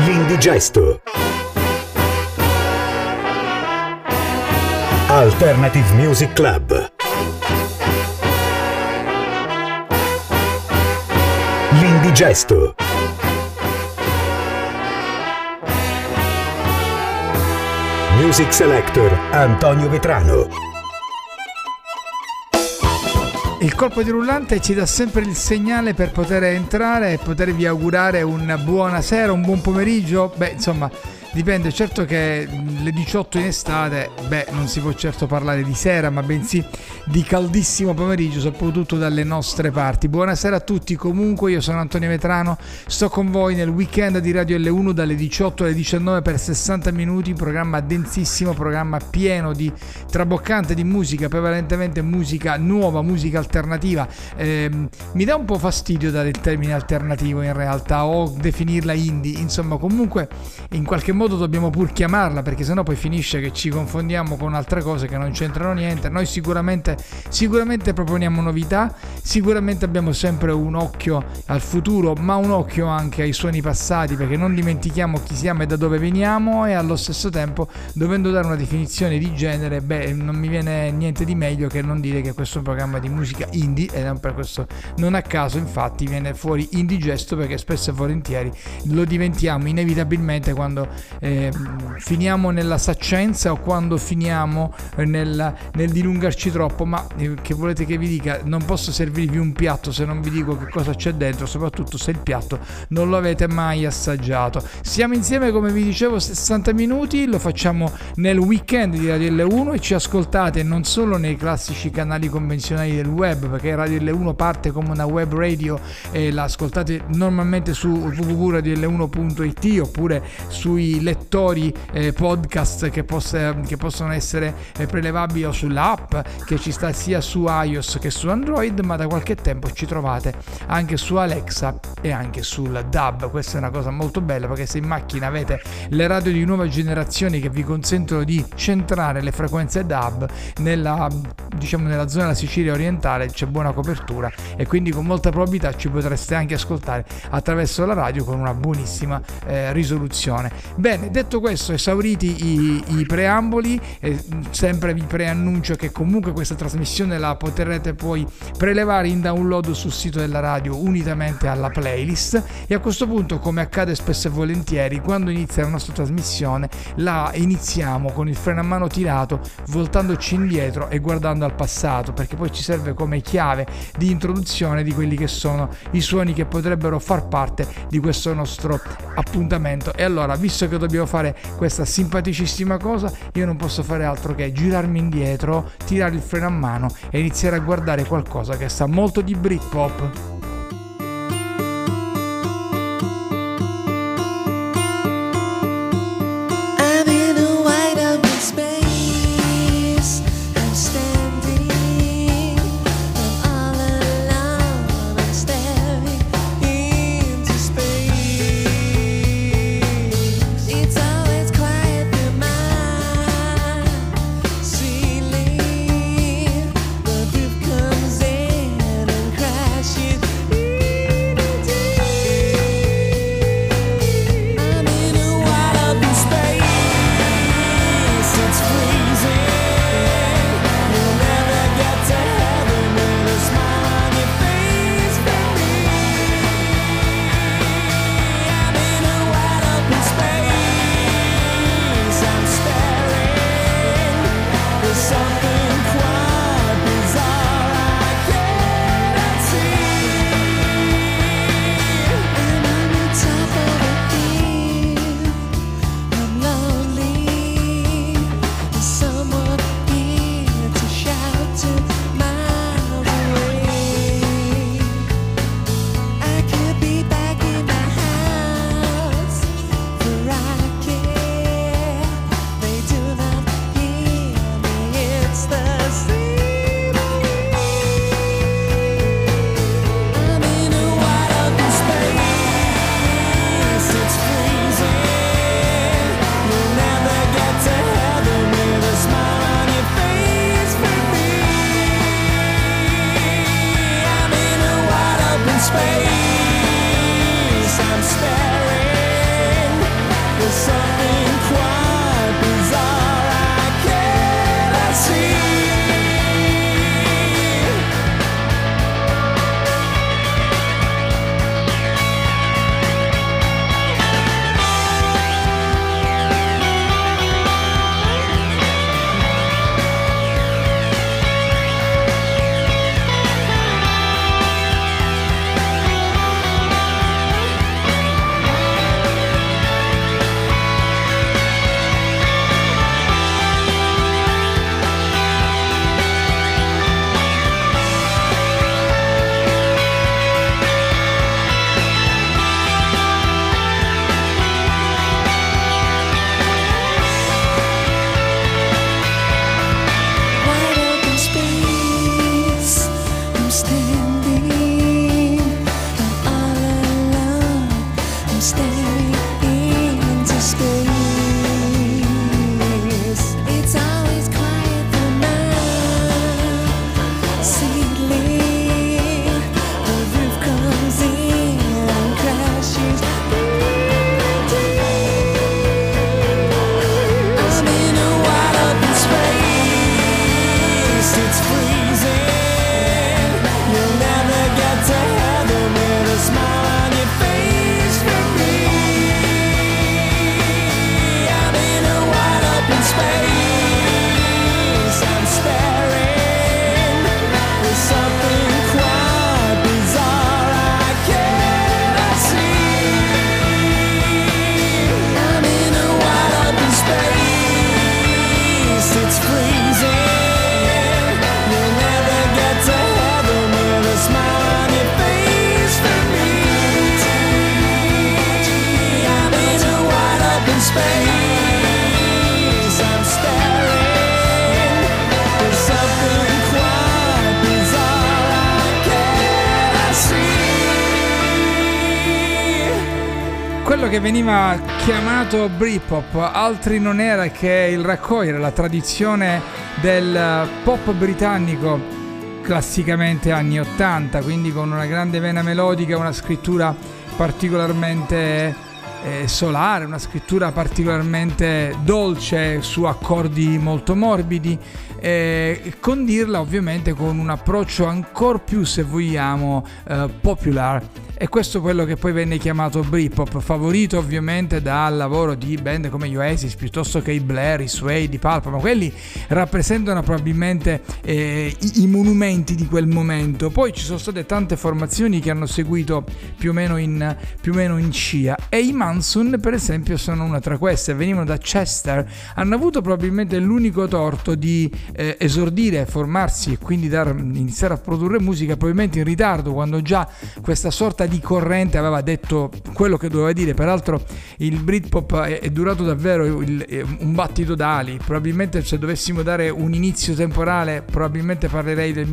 L'Indigesto. Alternative Music Club. L'Indigesto. Music Selector Antonio Vetrano. Il colpo di rullante ci dà sempre il segnale per poter entrare e potervi augurare una buona sera, un buon pomeriggio. Beh, insomma, dipende. Certo che le 18 in estate, non si può certo parlare di sera, ma bensì di caldissimo pomeriggio, soprattutto dalle nostre parti. Buonasera a tutti. Comunque, io sono Antonio Vetrano, sto con voi nel weekend di Radio L1 dalle 18 alle 19 per 60 minuti, programma densissimo, programma pieno di traboccante di musica, prevalentemente musica nuova, musica alternativa. Mi dà un po' fastidio dare il termine alternativo in realtà, o definirla indie, insomma, comunque in qualche modo dobbiamo pur chiamarla, perché sennò poi finisce che ci confondiamo con altre cose che non c'entrano niente. Noi sicuramente proponiamo novità, sicuramente abbiamo sempre un occhio al futuro, ma un occhio anche ai suoni passati, perché non dimentichiamo chi siamo e da dove veniamo, e allo stesso tempo, dovendo dare una definizione di genere, non mi viene niente di meglio che non dire che questo è un programma di musica indie, e per questo non a caso infatti viene fuori Indigesto, perché spesso e volentieri lo diventiamo inevitabilmente quando finiamo nella saccenza o quando finiamo nel dilungarci troppo. Ma che volete che vi dica? Non posso servirvi un piatto se non vi dico che cosa c'è dentro, soprattutto se il piatto non lo avete mai assaggiato. Siamo insieme, come vi dicevo, 60 minuti, lo facciamo nel weekend di Radio L1 e ci ascoltate non solo nei classici canali convenzionali del web, perché Radio L1 parte come una web radio e la ascoltate normalmente su www.radiol1.it oppure sui lettori podcast che possono essere prelevabili o sull'app che ci sta sia su iOS che su Android, ma da qualche tempo ci trovate anche su Alexa e anche sul DAB. Questa è una cosa molto bella, perché se in macchina avete le radio di nuova generazione che vi consentono di centrare le frequenze DAB nella zona della Sicilia orientale, c'è buona copertura e quindi con molta probabilità ci potreste anche ascoltare attraverso la radio con una buonissima risoluzione. Bene, detto questo, esauriti i preamboli, sempre vi preannuncio che comunque questa trasmissione la potrete poi prelevare in download sul sito della radio unitamente alla playlist, e a questo punto, come accade spesso e volentieri quando inizia la nostra trasmissione, la iniziamo con il freno a mano tirato, voltandoci indietro e guardando al passato, perché poi ci serve come chiave di introduzione di quelli che sono i suoni che potrebbero far parte di questo nostro appuntamento. E allora, visto che dobbiamo fare questa simpaticissima cosa, io non posso fare altro che girarmi indietro, tirare il freno a mano e iniziare a guardare qualcosa che sa molto di Britpop. Quello che veniva chiamato Britpop altri non era che il raccogliere la tradizione del pop britannico classicamente anni 80, quindi con una grande vena melodica, una scrittura particolarmente solare, una scrittura particolarmente dolce su accordi molto morbidi, condirla ovviamente con un approccio ancora più, se vogliamo, popular. E questo è quello che poi venne chiamato Britpop, favorito ovviamente dal lavoro di band come gli Oasis piuttosto che i Blair, i Suede, i Pulp, ma quelli rappresentano probabilmente i monumenti di quel momento. Poi ci sono state tante formazioni che hanno seguito più o meno in scia, e i Manson per esempio sono una tra queste. Venivano da Chester, hanno avuto probabilmente l'unico torto di esordire, formarsi e quindi iniziare a produrre musica probabilmente in ritardo, quando già questa sorta di corrente aveva detto quello che doveva dire. Peraltro il Britpop è durato davvero un battito d'ali. Probabilmente, se dovessimo dare un inizio temporale, probabilmente parlerei del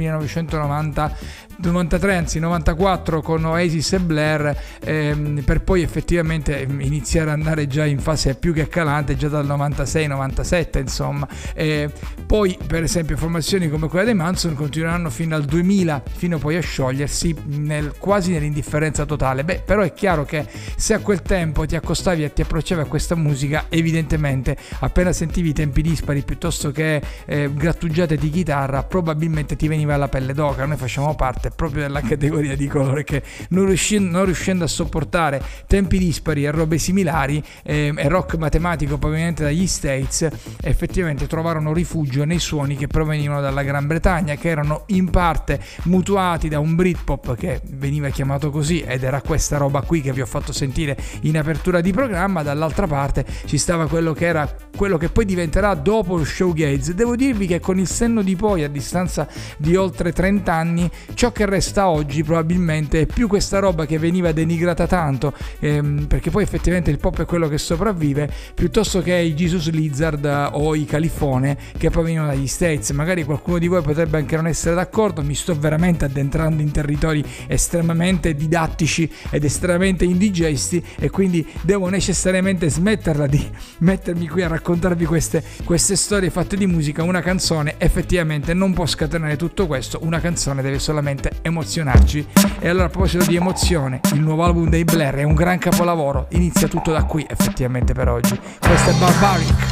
1993, anzi 94, con Oasis e Blair, per poi effettivamente iniziare ad andare già in fase più che calante già dal 96-97, insomma. Poi per esempio formazioni come quella dei Manson continueranno fino al 2000, fino poi a sciogliersi quasi nell'indifferenza totale. Però è chiaro che se a quel tempo ti accostavi e ti approcciavi a questa musica, evidentemente appena sentivi i tempi dispari piuttosto che grattugiate di chitarra, probabilmente ti veniva la pelle d'oca. Noi facciamo parte proprio della categoria di coloro che non riuscendo a sopportare tempi dispari e robe similari, e rock matematico proveniente dagli States, effettivamente trovarono rifugio nei suoni che provenivano dalla Gran Bretagna, che erano in parte mutuati da un Britpop che veniva chiamato così, ed era questa roba qui che vi ho fatto sentire in apertura di programma. Dall'altra parte ci stava quello che poi diventerà dopo lo shoegaze. Devo dirvi che con il senno di poi, a distanza di oltre 30 anni, ciò che resta oggi probabilmente è più questa roba che veniva denigrata tanto, perché poi effettivamente il pop è quello che sopravvive, piuttosto che i Jesus Lizard o i Califone che provenivano dagli States. Magari qualcuno di voi potrebbe anche non essere d'accordo, mi sto veramente addentrando in territori estremamente didattici ed estremamente indigesti, e quindi devo necessariamente smetterla di mettermi qui a raccontarvi queste storie fatte di musica. Una canzone effettivamente non può scatenare tutto questo, una canzone deve solamente emozionarci. E allora, a proposito di emozione, il nuovo album dei Blair è un gran capolavoro, inizia tutto da qui effettivamente per oggi. Questo è Barbaric.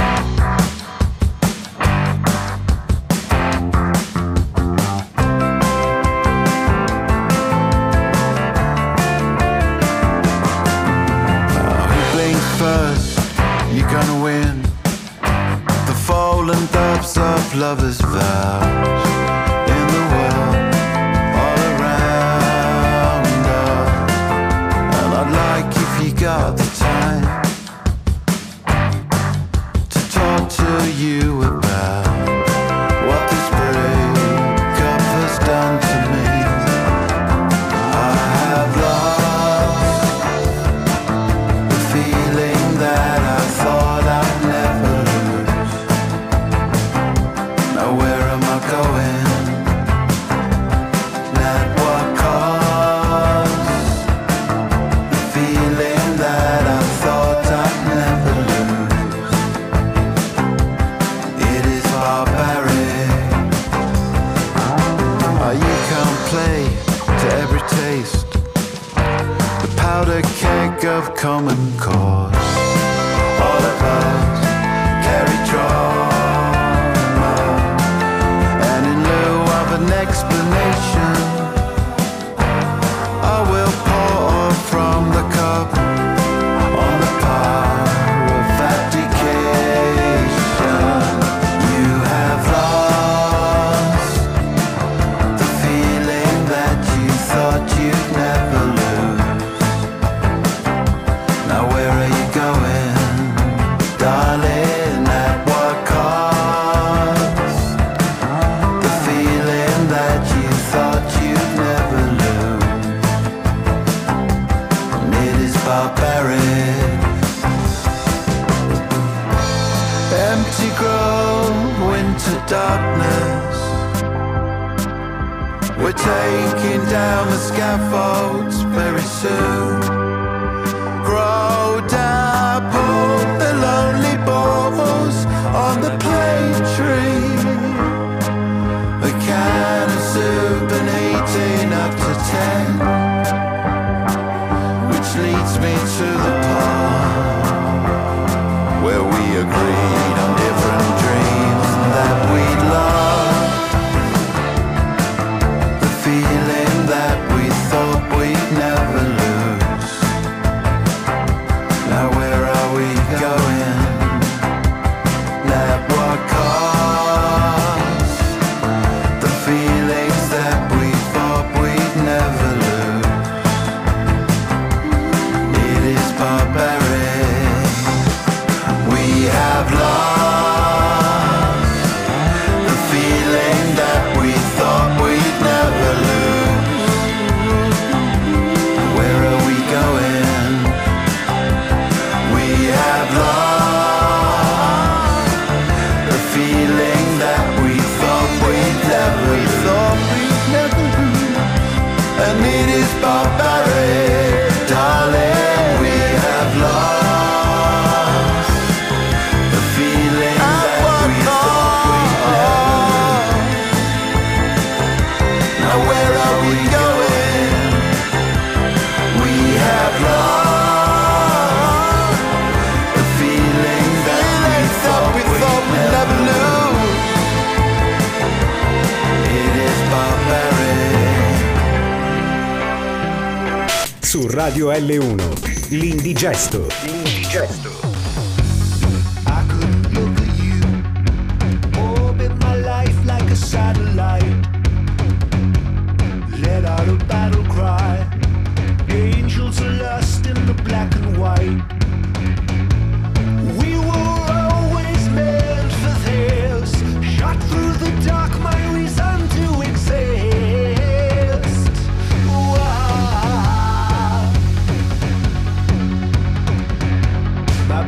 You're gonna win the fallen dubs of lovers' vows in the world all around us. And I'd like, if you got the time, to talk to you about what this breakup has done to me. I have lost the feeling that I thought I'd never lose. Now where am I going? Not what caused the feeling that I thought I'd never lose. It is barbaric. You can't play to every taste, the powder keg of common cause. All of us carry trauma, and in lieu of an explanation, I will pour from the cup on the power of abdication. You have lost the feeling that you thought you'd never lose. Now where are you going, darling? At what cost? The feeling that you thought you'd never lose. And it is barbaric. Empty grove, winter darkness. We're taking down the scaffolds very soon. pretend, which leads me to the part where we agreed on different dreams that we'd lost. The feeling that we thought we'd never lose. Now where are we going? At what cost? The feelings that we thought we'd never lose. It is barbaric. We have lost the feeling that we thought we'd never lose. Where are we going? We have lost the feeling that we thought we'd never lose. And it is barbaric, darling. We have lost the feeling that we thought we'd never lose. Now where are we going? We have lost the feeling that we thought we'd never lose. It is barbaric. Su Radio L1, l'Indigesto. I couldn't look at you, orbit my life like a satellite. Let out a battle cry, angels are lost in the black and white. We were always meant for this, shot through the dark, my reason to exist. Wow. My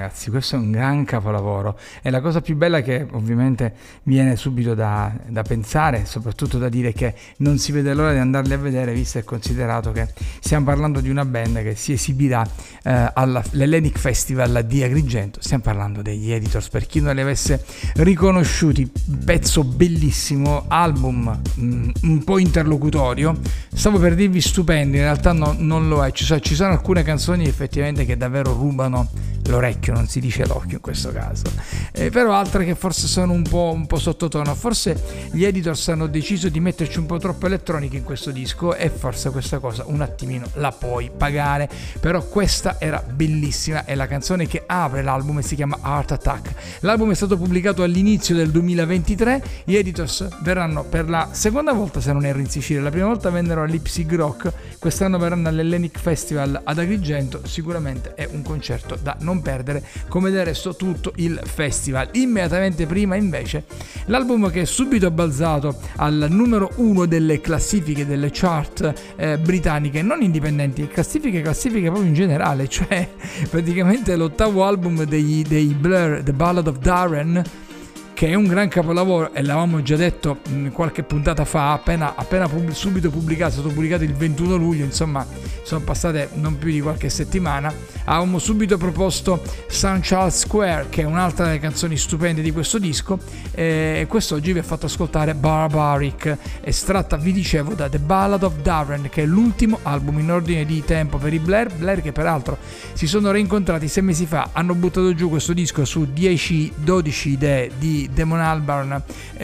ragazzi, questo è un gran capolavoro, e la cosa più bella che ovviamente viene subito da pensare, soprattutto da dire, che non si vede l'ora di andarli a vedere, visto e considerato che stiamo parlando di una band che si esibirà all'Hellenic Festival di Agrigento. Stiamo parlando degli Editors, per chi non li avesse riconosciuti. Pezzo bellissimo, album un po' interlocutorio, stavo per dirvi stupendo, in realtà non lo è, ci sono alcune canzoni effettivamente che davvero rubano l'orecchio, non si dice l'occhio in questo caso, però altre che forse sono un po' sottotono. Forse gli Editors hanno deciso di metterci un po' troppo elettronica in questo disco, e forse questa cosa un attimino la puoi pagare, però questa era bellissima, è la canzone che apre l'album e si chiama Heart Attack. L'album è stato pubblicato all'inizio del 2023, gli Editors verranno per la seconda volta, se non erro, in Sicilia. La prima volta vennero all'Ipsig Rock, quest'anno verranno all'Hellenic Festival ad Agrigento. Sicuramente è un concerto da non perdere, come del resto tutto il festival. Immediatamente prima invece l'album che è subito balzato al numero 1 delle classifiche, delle chart britanniche, non indipendenti, classifiche proprio in generale, cioè praticamente l'ottavo album dei Blur, The Ballad of Darren, che è un gran capolavoro, e l'avevamo già detto qualche puntata fa, appena subito pubblicato, è stato pubblicato il 21 luglio, insomma sono passate non più di qualche settimana. Avevamo subito proposto St. Charles Square, che è un'altra delle canzoni stupende di questo disco, e quest'oggi vi ho fatto ascoltare Barbaric, estratta, vi dicevo, da The Ballad of Darren, che è l'ultimo album in ordine di tempo per i Blur, che peraltro si sono reincontrati 6 mesi fa, hanno buttato giù questo disco su 10-12 idee di Damon Albarn,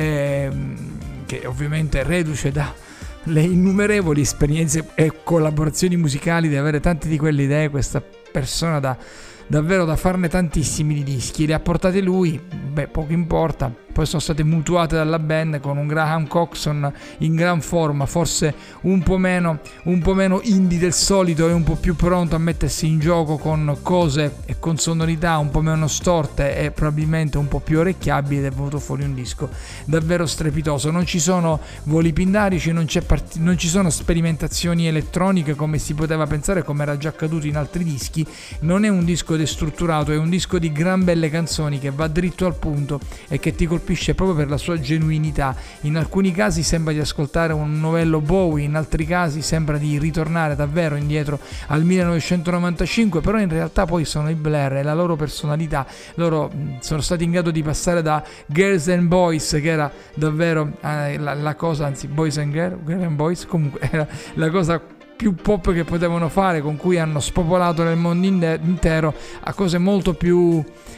che ovviamente reduce dalle innumerevoli esperienze e collaborazioni musicali, di avere tante di quelle idee, questa persona davvero da farne tantissimi di dischi. Le ha portate lui, poco importa. Poi sono state mutuate dalla band con un Graham Coxon in gran forma, forse un po' meno indie del solito, e un po' più pronto a mettersi in gioco con cose e con sonorità un po' meno storte e probabilmente un po' più orecchiabili, ed è venuto fuori un disco davvero strepitoso. Non ci sono voli pindarici, non ci sono sperimentazioni elettroniche come si poteva pensare, come era già accaduto in altri dischi. Non è un disco destrutturato, è un disco di gran belle canzoni che va dritto al punto e che ti colpisce proprio per la sua genuinità. In alcuni casi sembra di ascoltare un novello Bowie, in altri casi sembra di ritornare davvero indietro al 1995, però in realtà poi sono i Blur e la loro personalità. Loro sono stati in grado di passare da Girls and Boys, che era davvero la cosa, anzi Boys and Girls and Boys, comunque era la cosa più pop che potevano fare, con cui hanno spopolato nel mondo intero, a cose molto più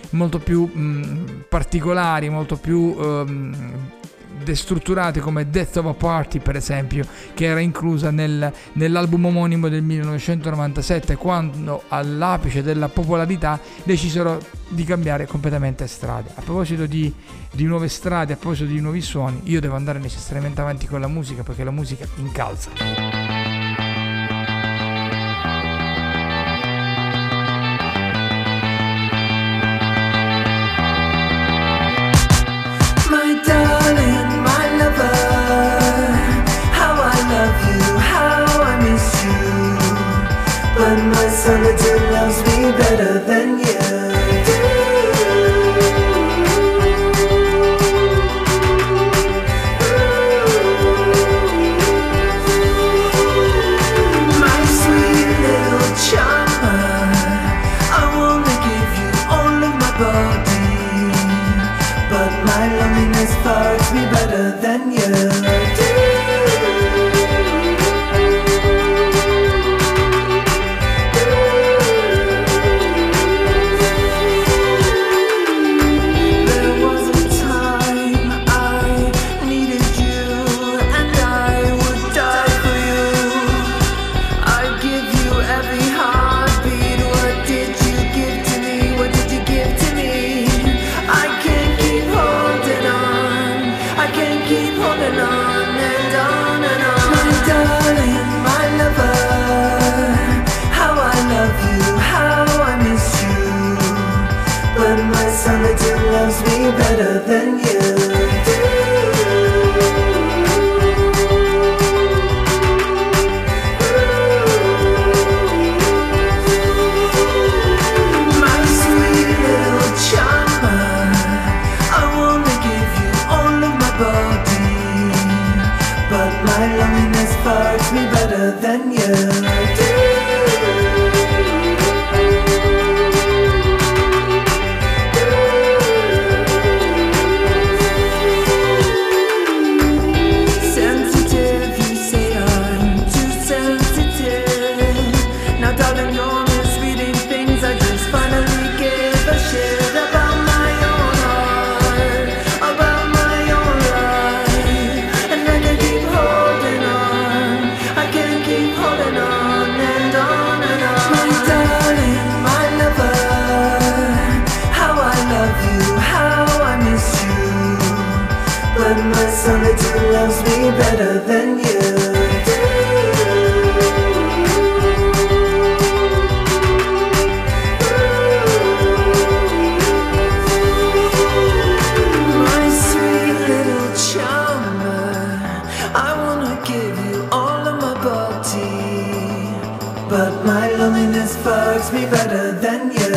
particolari, molto più destrutturate, come Death of a Party per esempio, che era inclusa nell'album omonimo del 1997, quando all'apice della popolarità decisero di cambiare completamente strade. A proposito di nuove strade, a proposito di nuovi suoni, io devo andare necessariamente avanti con la musica, perché la musica incalza. Darling, my lover, how I love you, how I miss you, but my solitude loves me better than you. better than you. Sensitive, you say I'm too sensitive. Now darling, you're misreading things. I just finally gave a shit about my own heart, about my own life. And I can keep holding on, I can keep holding on and on and on. My darling, my lover, how I love you, how I miss you. But my solitude loves me better than you. My sweet little charmer, I wanna give you all of my body, but my loneliness fucks me better than you.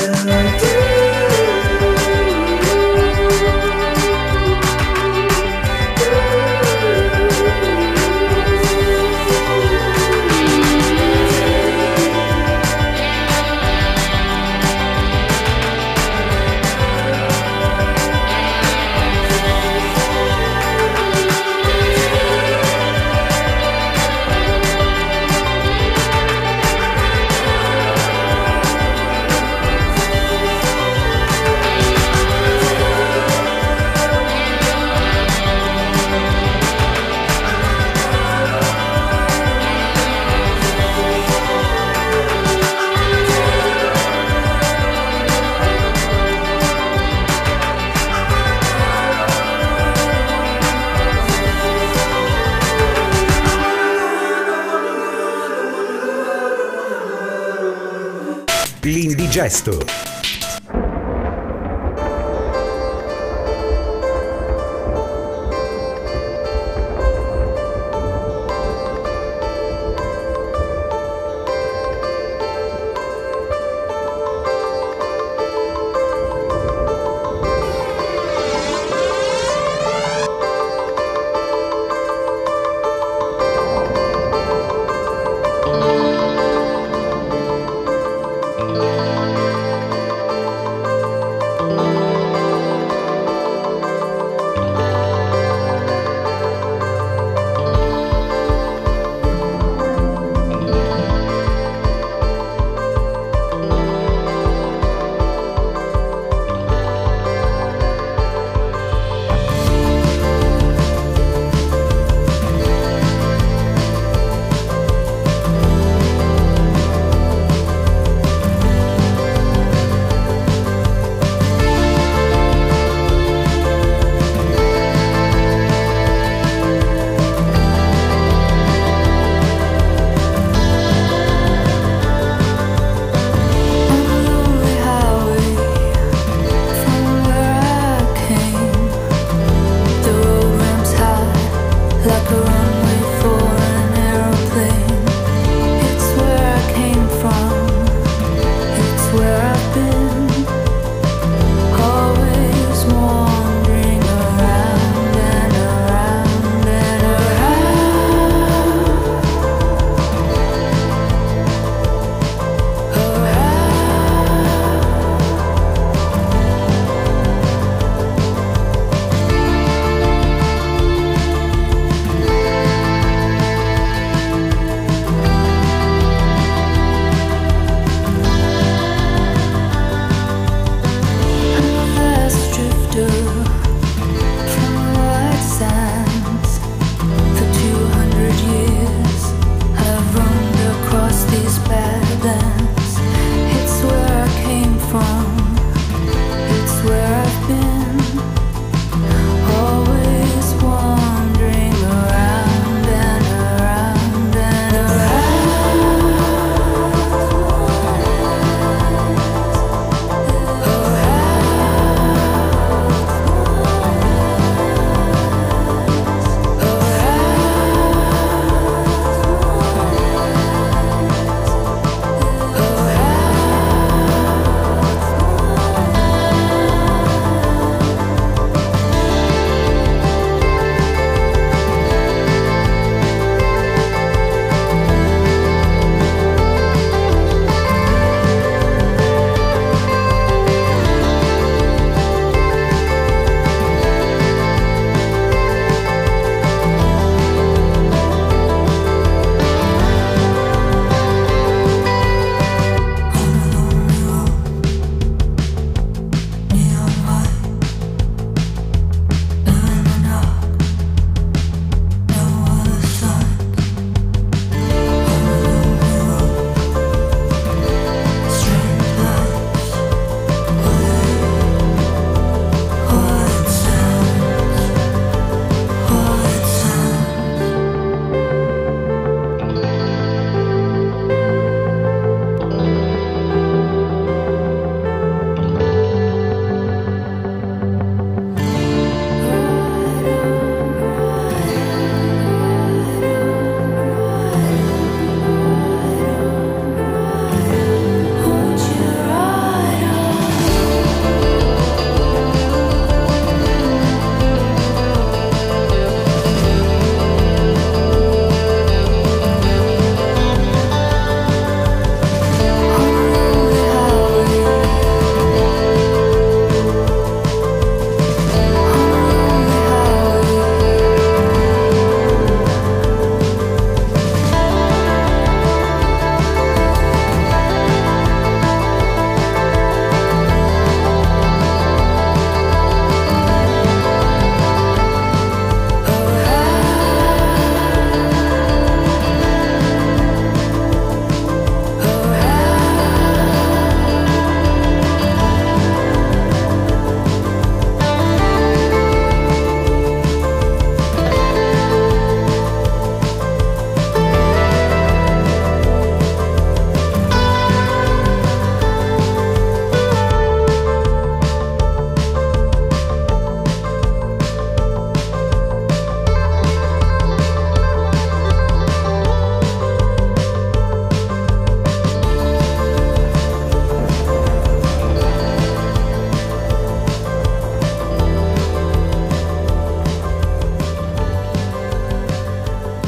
L'indigesto.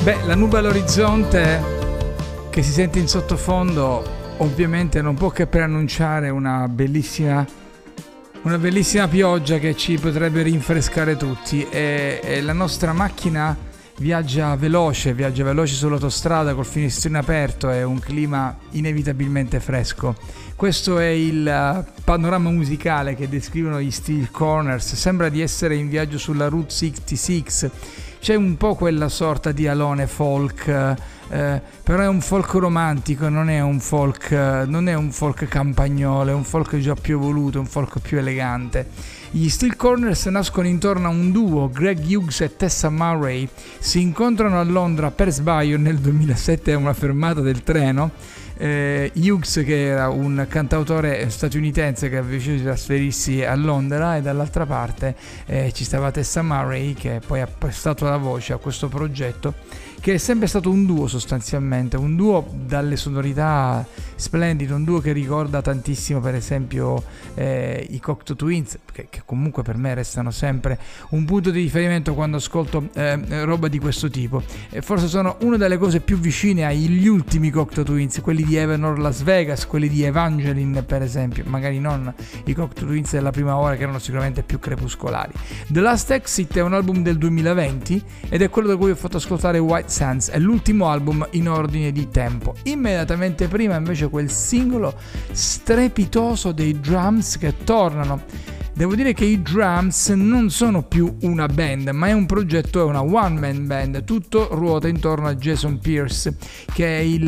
Beh, la nube all'orizzonte che si sente in sottofondo ovviamente non può che preannunciare una bellissima pioggia che ci potrebbe rinfrescare tutti, e la nostra macchina viaggia veloce sull'autostrada col finestrino aperto e un clima inevitabilmente fresco. Questo è il panorama musicale che descrivono gli Steel Corners. Sembra di essere in viaggio sulla Route 66. C'è un po' quella sorta di alone folk, però è un folk romantico, non è un folk campagnolo, è un folk già più evoluto, un folk più elegante. Gli Steel Corners nascono intorno a un duo, Greg Hughes e Tessa Murray. Si incontrano a Londra per sbaglio nel 2007 a una fermata del treno. Hughes, che era un cantautore statunitense che aveva deciso di trasferirsi a Londra, e dall'altra parte ci stava Tessa Murray, che poi ha prestato la voce a questo progetto, che è sempre stato un duo sostanzialmente, un duo dalle sonorità splendide, un duo che ricorda tantissimo per esempio i Cocteau Twins, che comunque per me restano sempre un punto di riferimento quando ascolto roba di questo tipo, e forse sono una delle cose più vicine agli ultimi Cocteau Twins, quelli di Evernorth Las Vegas, quelli di Evangeline per esempio, magari non i Cocteau Twins della prima ora che erano sicuramente più crepuscolari. The Last Exit è un album del 2020 ed è quello da cui ho fatto ascoltare White Sands, è l'ultimo album in ordine di tempo. Immediatamente prima invece quel singolo strepitoso dei drums che tornano. Devo dire che i drums non sono più una band, ma è un progetto, è una one man band, tutto ruota intorno a Jason Pierce, che è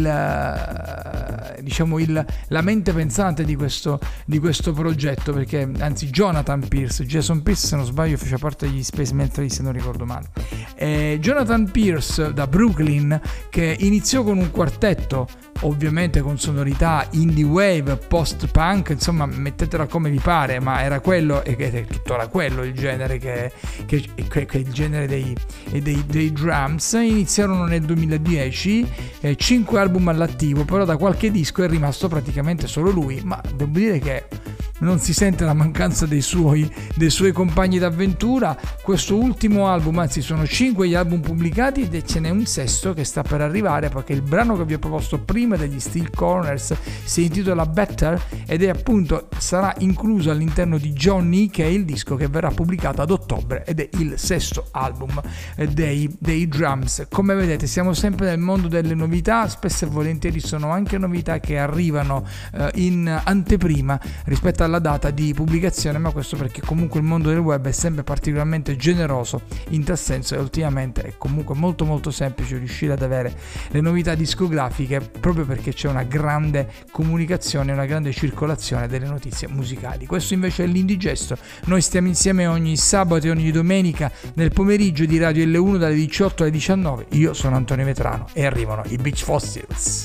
la mente pensante di questo progetto, perché anzi Jonathan Pierce, Jason Pierce se non sbaglio faceva parte degli Space Mentally se non ricordo male. Jonathan Pierce da Brooklyn, che iniziò con un quartetto, ovviamente con sonorità indie wave, post-punk, insomma mettetela come vi pare, ma era quello, e è tuttora quello il genere che è il genere dei drums. Iniziarono nel 2010, 5 album all'attivo, però da qualche disco è rimasto praticamente solo lui, ma devo dire che non si sente la mancanza dei suoi compagni d'avventura. Questo ultimo album, anzi sono 5 gli album pubblicati e ce n'è un sesto che sta per arrivare, perché il brano che vi ho proposto prima degli Steel Corners si intitola Better ed è appunto, sarà incluso all'interno di Johnny, che è il disco che verrà pubblicato ad ottobre ed è il sesto album dei drums. Come vedete siamo sempre nel mondo delle novità, spesso e volentieri sono anche novità che arrivano in anteprima rispetto alla data di pubblicazione, ma questo perché comunque il mondo del web è sempre particolarmente generoso in tal senso, e ultimamente è comunque molto molto semplice riuscire ad avere le novità discografiche, proprio perché c'è una grande comunicazione, una grande circolazione delle notizie musicali. Questo invece è l'Indigesto. Noi stiamo insieme ogni sabato e ogni domenica nel pomeriggio di Radio L1 dalle 18 alle 19. Io sono Antonio Vetrano e arrivano i Beach Fossils.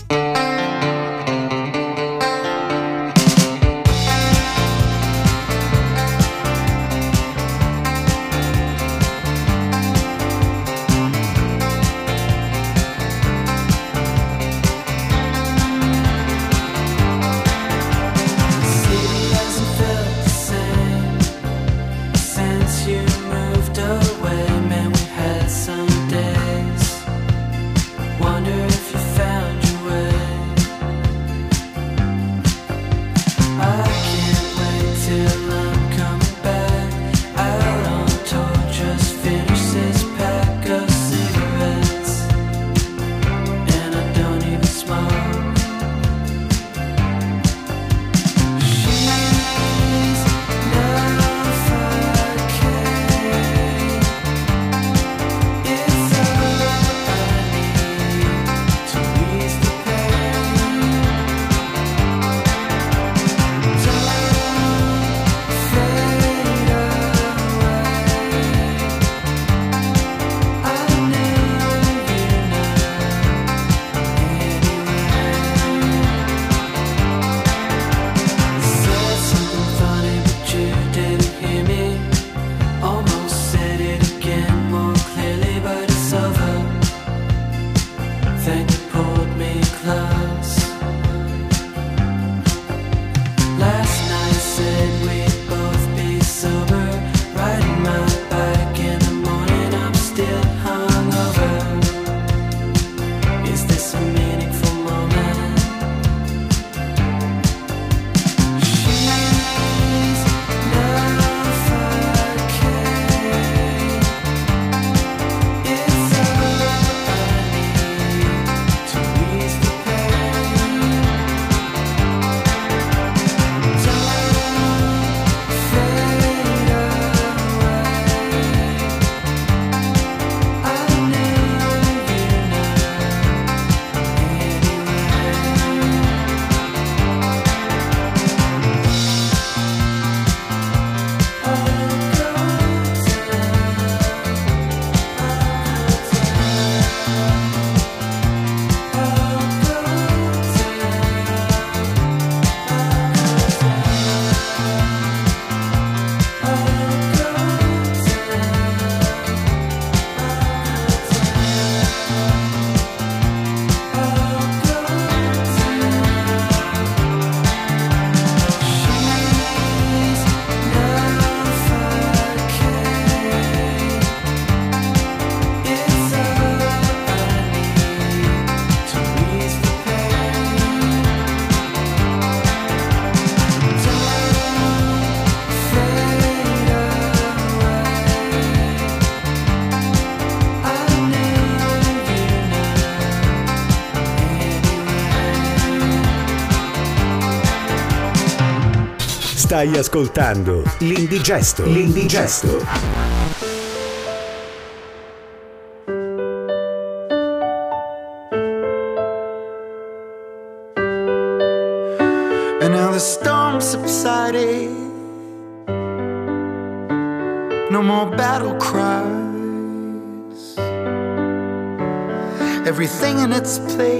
Stai ascoltando l'Indigesto. L'Indigesto. And now the storm subsided. No more battle cries. Everything in its place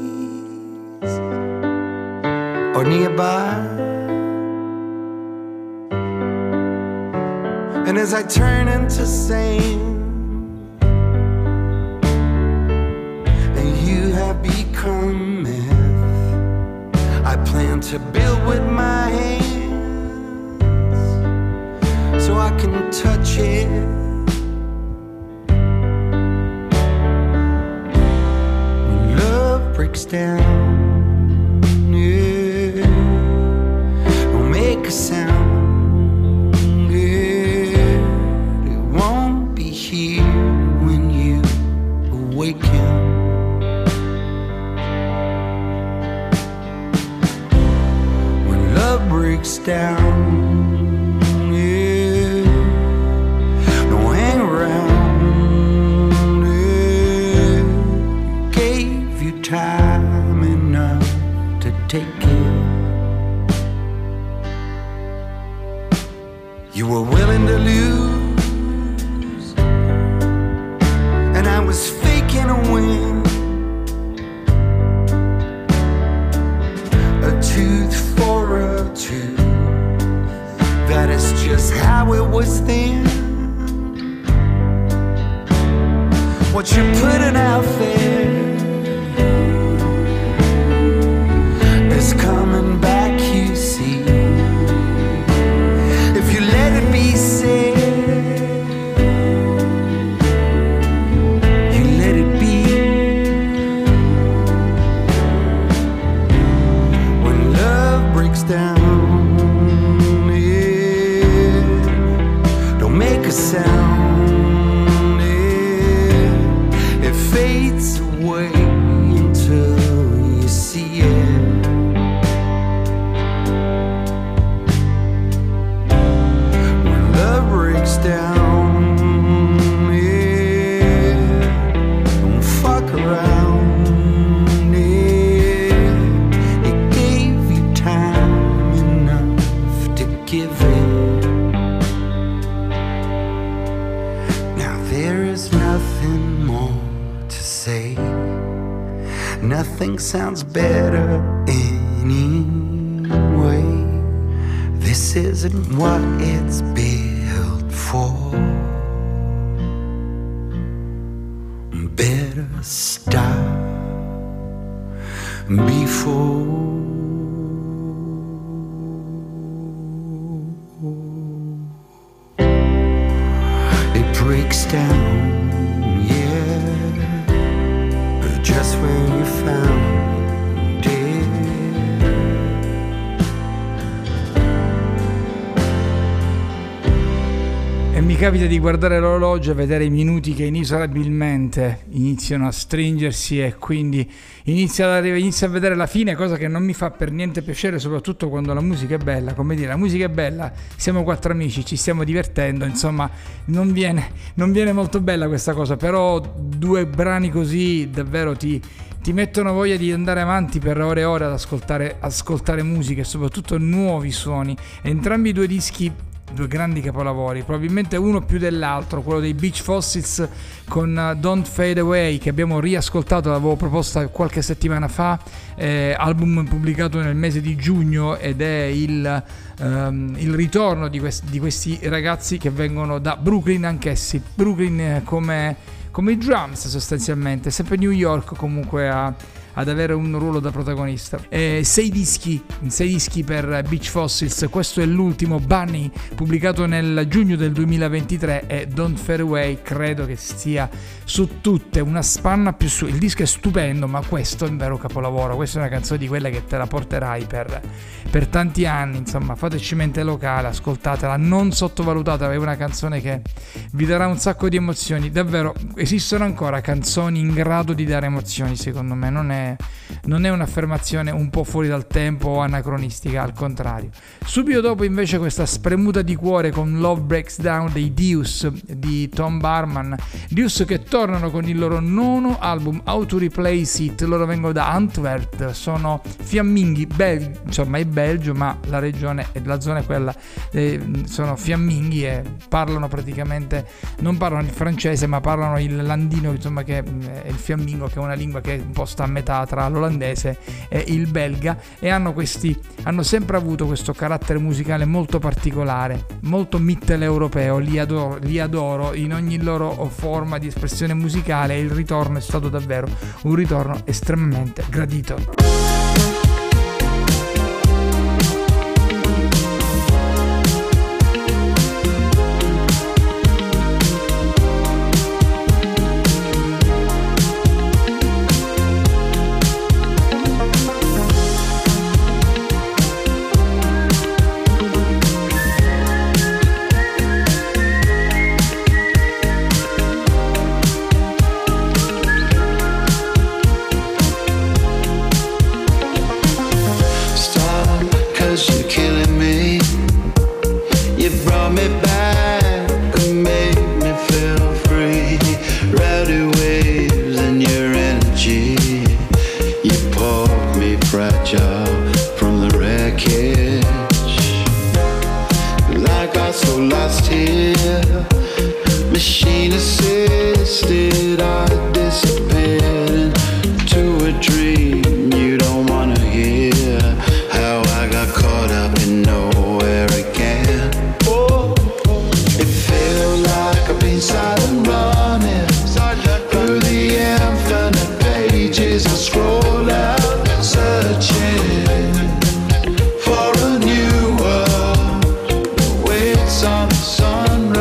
or nearby. And as I turn into sand, and you have become myth, I plan to build with my hands so I can touch it. When love breaks down, yeah, don't make a sound. Down, yeah, don't hang around, yeah, gave you time enough to take it. You were willing to lose, and I was faking a win. A tooth for a tooth. That is just how it was then. What you're putting out there is coming back, you see. If you let it be said, you let it be. When love breaks down, make a sound, yeah. It fades away until you see it. When love breaks down, yeah, don't fuck around, yeah. It gave you time enough to give it. Nothing more to say. Nothing sounds better anyway. This isn't what it's built for. Better stop before it breaks down. Just when you found it. E mi capita di guardare l'orologio e vedere i minuti che inesorabilmente iniziano a stringersi e quindi inizio a vedere la fine, cosa che non mi fa per niente piacere, soprattutto quando la musica è bella. Come dire, la musica è bella, siamo quattro amici, ci stiamo divertendo, insomma non viene molto bella questa cosa, però due brani così davvero ti mettono voglia di andare avanti per ore e ore ad ascoltare musica e soprattutto nuovi suoni. Entrambi i due dischi, due grandi capolavori, probabilmente uno più dell'altro, quello dei Beach Fossils con Don't Fade Away, che abbiamo riascoltato, l'avevo proposta qualche settimana fa, album pubblicato nel mese di giugno, ed è il ritorno di questi ragazzi che vengono da Brooklyn, anch'essi Brooklyn come i drums sostanzialmente, sempre New York comunque ad avere un ruolo da protagonista. 6 dischi per Beach Fossils, questo è l'ultimo, Bunny, pubblicato nel giugno del 2023, e Don't Fade Away credo che sia su tutte una spanna più su. Il disco è stupendo, ma questo è un vero capolavoro, questa è una canzone di quelle che te la porterai per tanti anni, insomma fateci mente locale, ascoltatela, non sottovalutatela, è una canzone che vi darà un sacco di emozioni, davvero esistono ancora canzoni in grado di dare emozioni, secondo me non è non è un'affermazione un po' fuori dal tempo o anacronistica, al contrario. Subito dopo invece questa spremuta di cuore con Love Breaks Down dei Deuce di Tom Barman, Deuce che tornano con il loro nono album How to Replace It. Loro vengono da Antwerp, sono fiamminghi, insomma è Belgio, ma la regione e la zona è quella, sono fiamminghi e parlano praticamente, non parlano il francese ma parlano il landino, insomma, che è il fiammingo, che è una lingua che un po' sta a metà tra l'olandese e il belga, e hanno sempre avuto questo carattere musicale molto particolare, molto mitteleuropeo. Li adoro in ogni loro forma di espressione musicale, e il ritorno è stato davvero un ritorno estremamente gradito. sun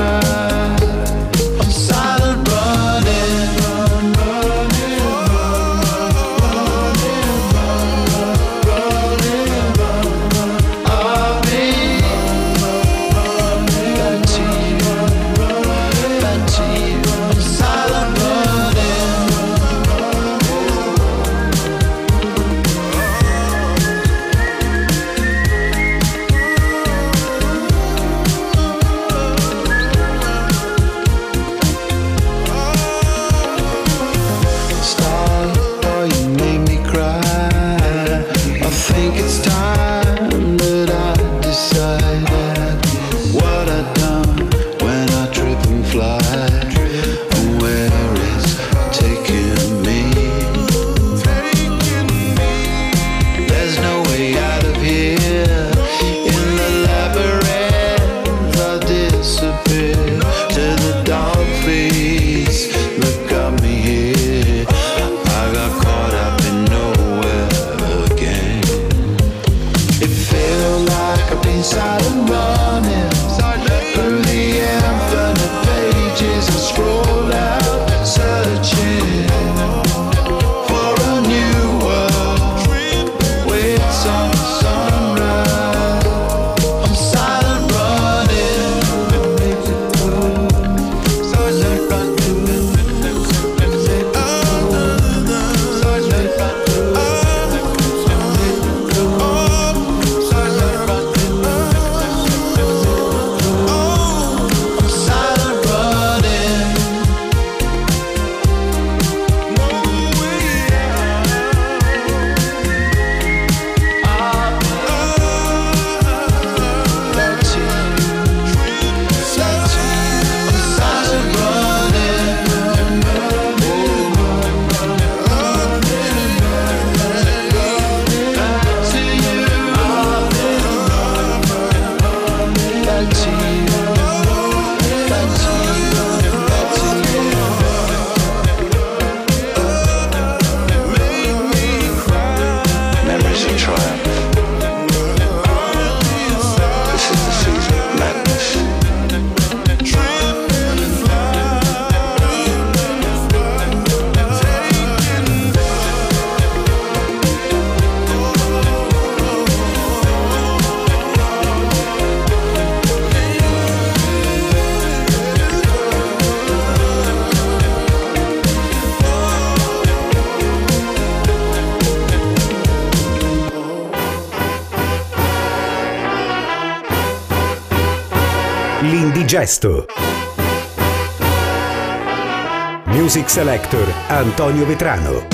L'indigesto. Music Selector Antonio Vetrano.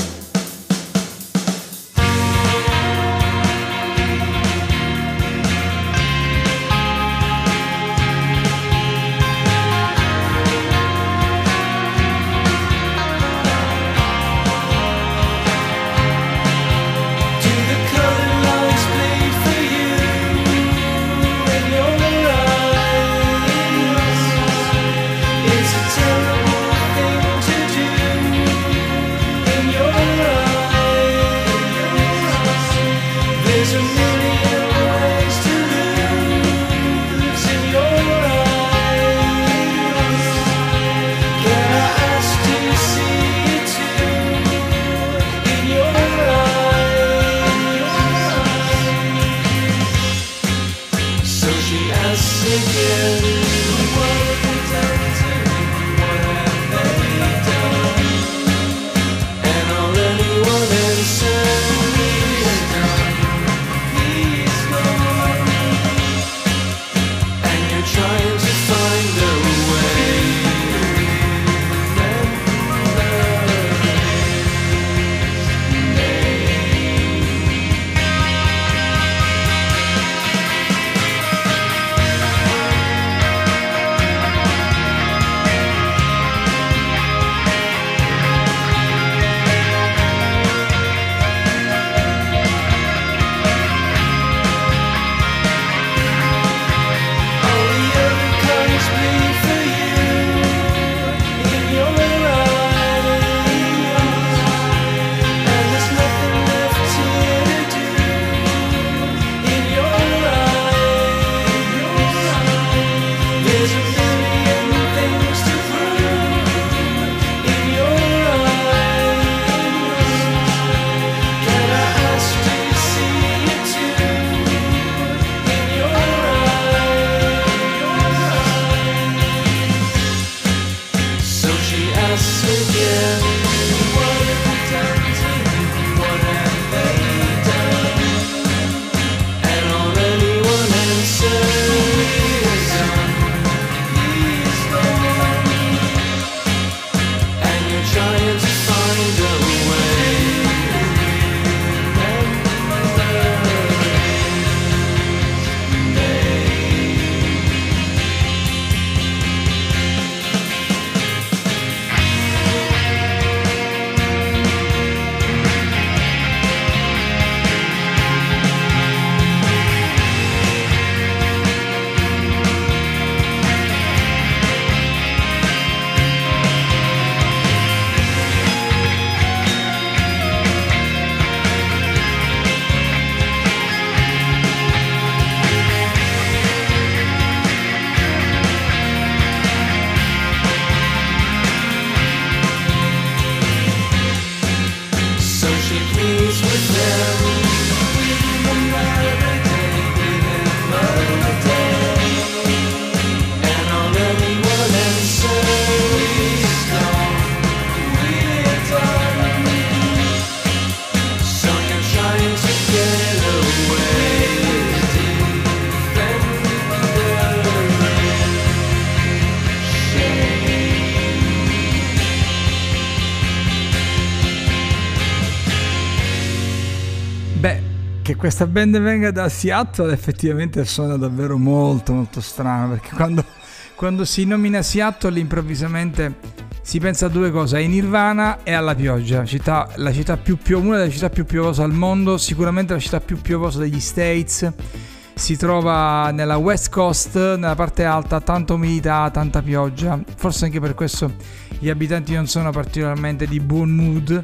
Che questa band venga da Seattle effettivamente suona davvero molto molto strano, perché quando si nomina Seattle improvvisamente si pensa a due cose: ai Nirvana e alla pioggia. La città una delle città più piovose al mondo, sicuramente la città più piovosa degli States. Si trova nella West Coast, nella parte alta, tanta umidità, tanta pioggia. Forse anche per questo gli abitanti non sono particolarmente di buon mood.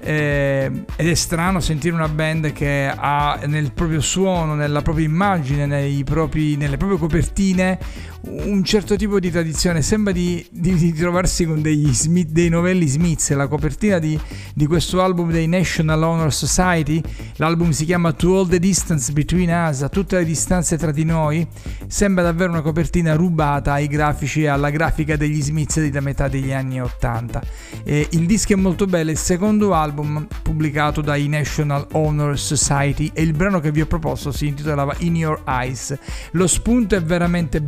Ed è strano sentire una band che ha nel proprio suono, nella propria immagine, nelle proprie copertine un certo tipo di tradizione. Sembra di trovarsi con dei novelli Smiths. La copertina di questo album dei National Honor Society, l'album si chiama To All the Distance Between Us, a tutte le distanze tra di noi. Sembra davvero una copertina rubata ai grafici e alla grafica degli Smiths della metà degli anni 80. Il disco è molto bello, il secondo album pubblicato dai National Honor Society, e il brano che vi ho proposto si intitolava In Your Eyes. Lo spunto è veramente british,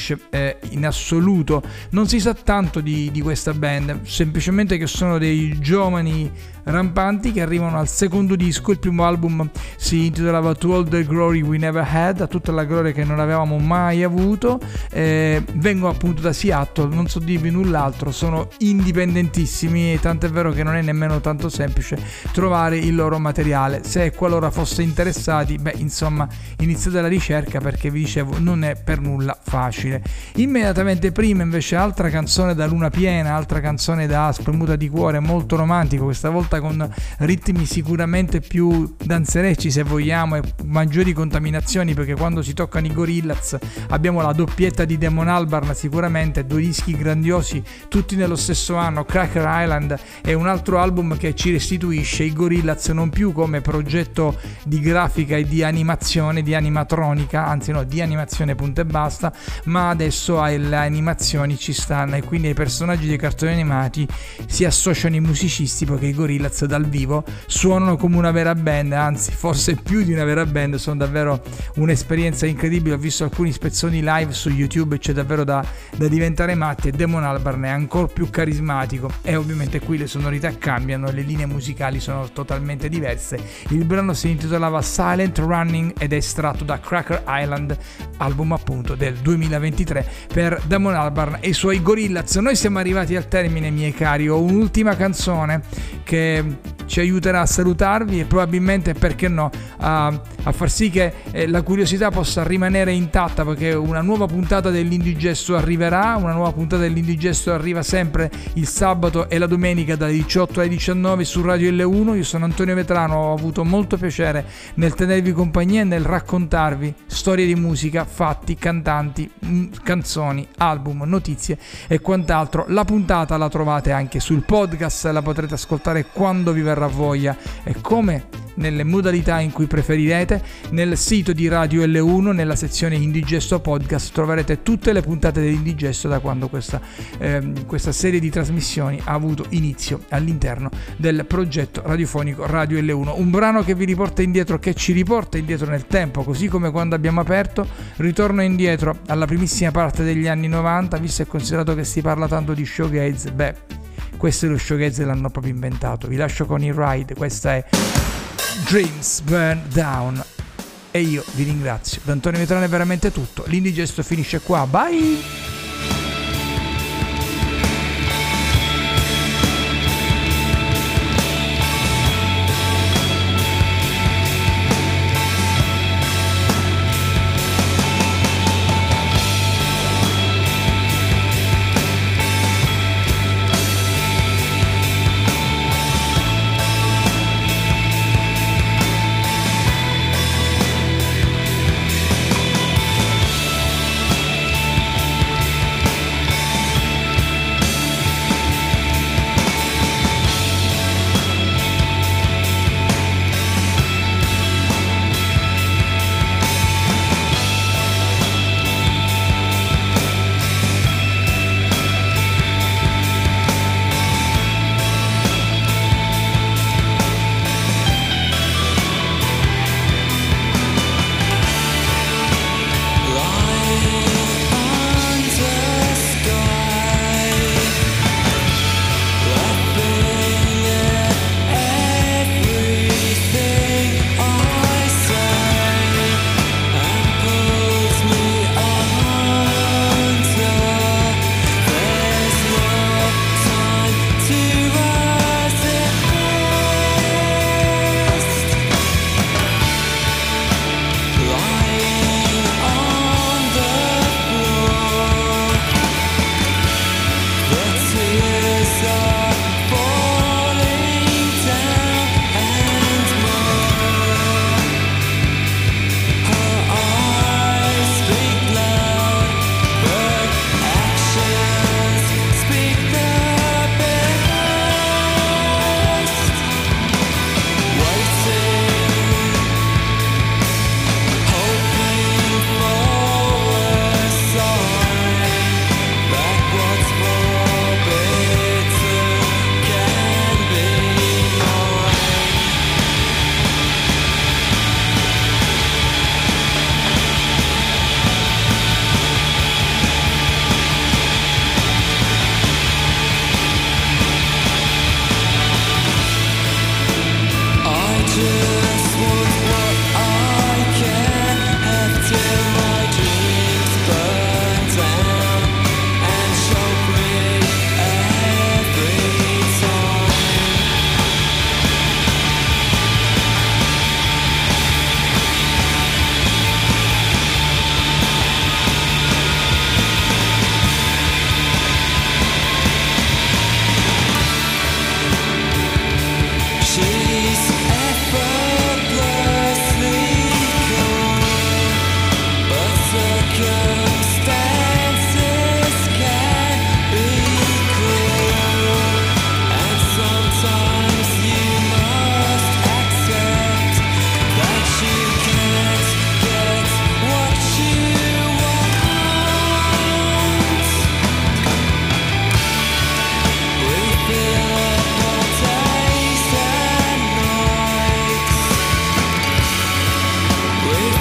Fish in assoluto. Non si sa tanto di questa band, semplicemente che sono dei giovani rampanti che arrivano al secondo disco. Il primo album si intitolava To All The Glory We Never Had, a tutta la gloria che non avevamo mai avuto. Vengono appunto da Seattle, non so dirvi null'altro, sono indipendentissimi e tant'è vero che non è nemmeno tanto semplice trovare il loro materiale. Se qualora foste interessati, insomma, iniziate la ricerca, perché vi dicevo non è per nulla facile. Immediatamente prima invece altra canzone da luna piena, altra canzone da spremuta di cuore, molto romantico, questa volta con ritmi sicuramente più danzerecci se vogliamo e maggiori contaminazioni, perché quando si toccano i Gorillaz abbiamo la doppietta di Damon Albarn, sicuramente due dischi grandiosi tutti nello stesso anno. Cracker Island è un altro album che ci restituisce i Gorillaz non più come progetto di grafica e di animazione, di animatronica, anzi no, di animazione punto e basta, ma adesso alle animazioni ci stanno e quindi ai personaggi dei cartoni animati si associano i musicisti, perché i Gorillaz dal vivo suonano come una vera band, anzi forse più di una vera band, sono davvero un'esperienza incredibile. Ho visto alcuni spezzoni live su YouTube, c'è davvero da diventare matti, e Damon Albarn è ancora più carismatico e ovviamente qui le sonorità cambiano, le linee musicali sono totalmente diverse. Il brano si intitolava Silent Running ed è estratto da Cracker Island, album appunto del 2023 per Damon Albarn e i suoi Gorillaz. Noi siamo arrivati al termine, miei cari, ho un'ultima canzone che ci aiuterà a salutarvi e probabilmente, perché no, a far sì che la curiosità possa rimanere intatta, perché una nuova puntata dell'Indigesto arriverà. Una nuova puntata dell'Indigesto arriva sempre il sabato e la domenica dalle 18 alle 19 su Radio L1. Io sono Antonio Vetrano, ho avuto molto piacere nel tenervi compagnia e nel raccontarvi storie di musica, fatti, cantanti, canzoni, album, notizie e quant'altro. La puntata la trovate anche sul podcast, la potrete ascoltare quando vi verrà voglia e come nelle modalità in cui preferirete. Nel sito di Radio L1, nella sezione Indigesto Podcast, troverete tutte le puntate dell'Indigesto da quando questa serie di trasmissioni ha avuto inizio all'interno del progetto radiofonico Radio L1. Un brano che vi riporta indietro, che ci riporta indietro nel tempo, così come quando abbiamo aperto. Ritorno indietro alla primissima parte degli anni 90, visto e considerato che si parla tanto di shoegaze. Questo è lo shoegaze, l'hanno proprio inventato. Vi lascio con il Ride, questa è Dreams Burn Down e io vi ringrazio. Da Antonio Vetrano è veramente tutto, l'Indigesto finisce qua, bye!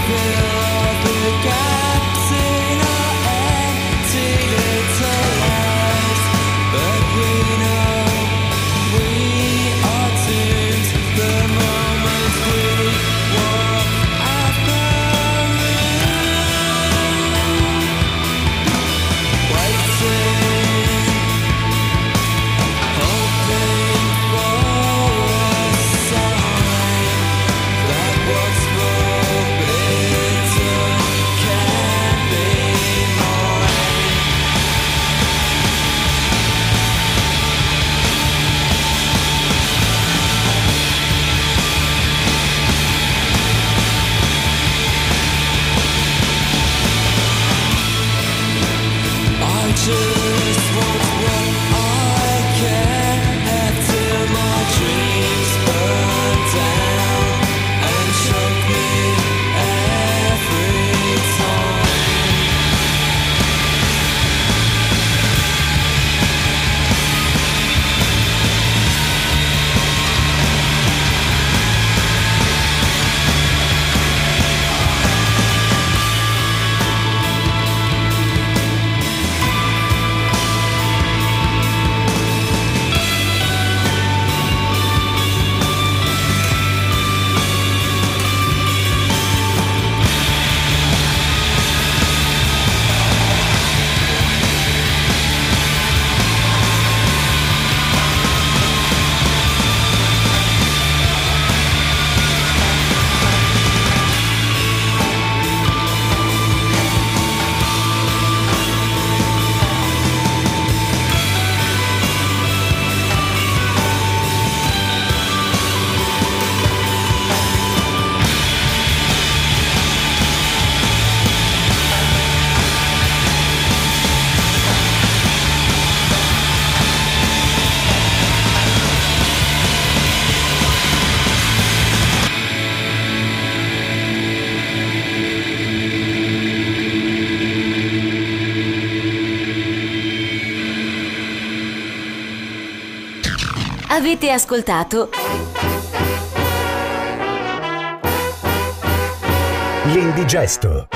Avete ascoltato L'Indigesto.